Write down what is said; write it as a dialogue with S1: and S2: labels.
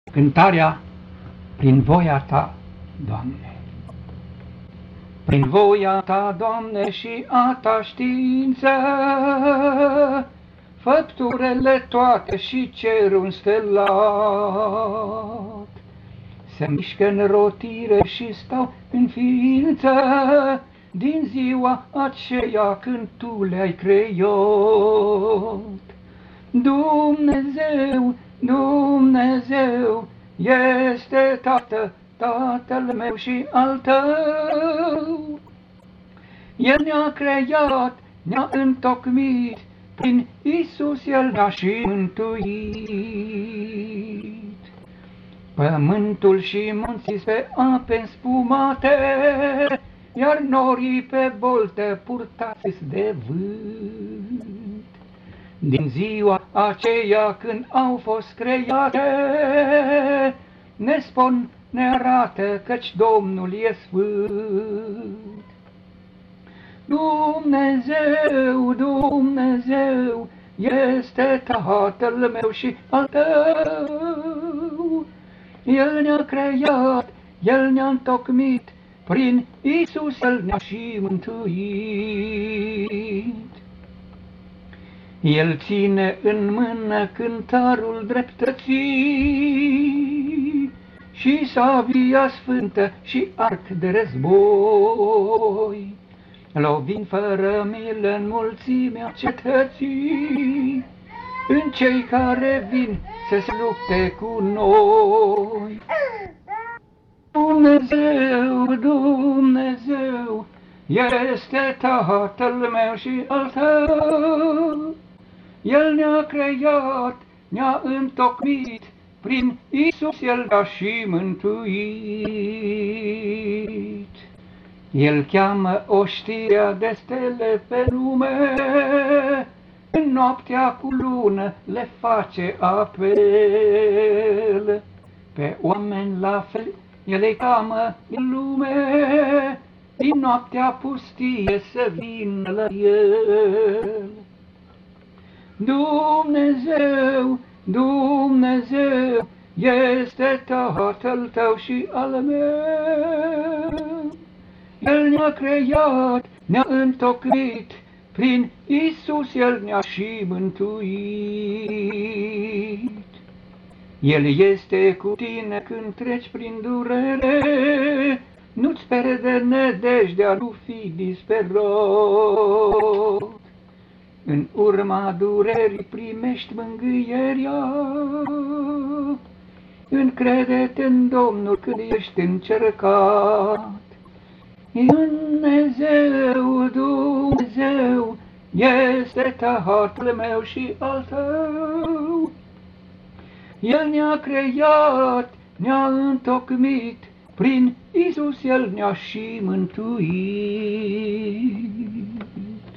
S1: Cântarea Prin voia Ta, Doamne. Prin voia Ta, Doamne, și a Ta știință, făpturele toate și cerul înstelat se mișcă în rotire și stau în ființă din ziua aceea când Tu le-ai creat. Dumnezeu, Dumnezeu, este Tată, Tatăl meu și al Tău. El ne-a creat, ne-a întocmit, prin Iisus El ne-a și mântuit. Pământul și munții pe ape înspumate, iar norii pe bolte purtați de vânt. Din ziua aceea când au fost create, ne spun, ne arată căci Domnul e sfânt. Dumnezeu, Dumnezeu, este Tatăl meu și al Tău. El ne-a creat, El ne-a întocmit, prin Iisus El ne-a și mântuit. El ține în mână cântarul dreptății și sabia sfântă și arc de război, lovind fără milă în mulțimea cetății, în cei care vin să se lupte cu noi. Dumnezeu, Dumnezeu, este Tatăl meu și al Tău. El ne-a creat, ne-a întocmit, prin Iisus El ne-a și mântuit. El cheamă oștirea de stele pe lume, în noaptea cu lună le face apel. Pe oameni la fel El îi cheamă din lume, din noaptea pustie să vină la El. Dumnezeu, Dumnezeu, este Tatăl Tău și al meu. El ne-a creat, ne-a întocmit, prin Iisus El ne-a și mântuit. El este cu tine când treci prin durere, nu-ți pierde nădejdea, nu fi disperat. În urma durerii primești mângâierea, încrede-te în Domnul când ești încercat. Dumnezeu, Dumnezeu, este Tatăl meu și al Tău. El ne-a creat, ne-a întocmit, prin Iisus El ne-a și mântuit.